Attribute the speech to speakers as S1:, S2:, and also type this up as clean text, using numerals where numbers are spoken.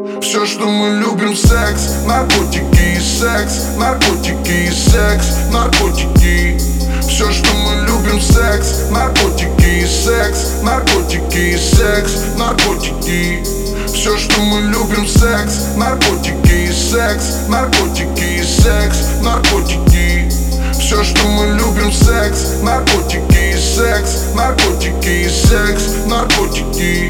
S1: Все, что мы любим, секс, наркотики и секс, наркотики и секс, наркотики. Все, что мы любим, секс, наркотики и секс, наркотики и секс, наркотики. Все, что мы любим, секс, наркотики и секс, наркотики и секс, наркотики. Все, что мы любим, секс, наркотики и секс, наркотики и секс, наркотики.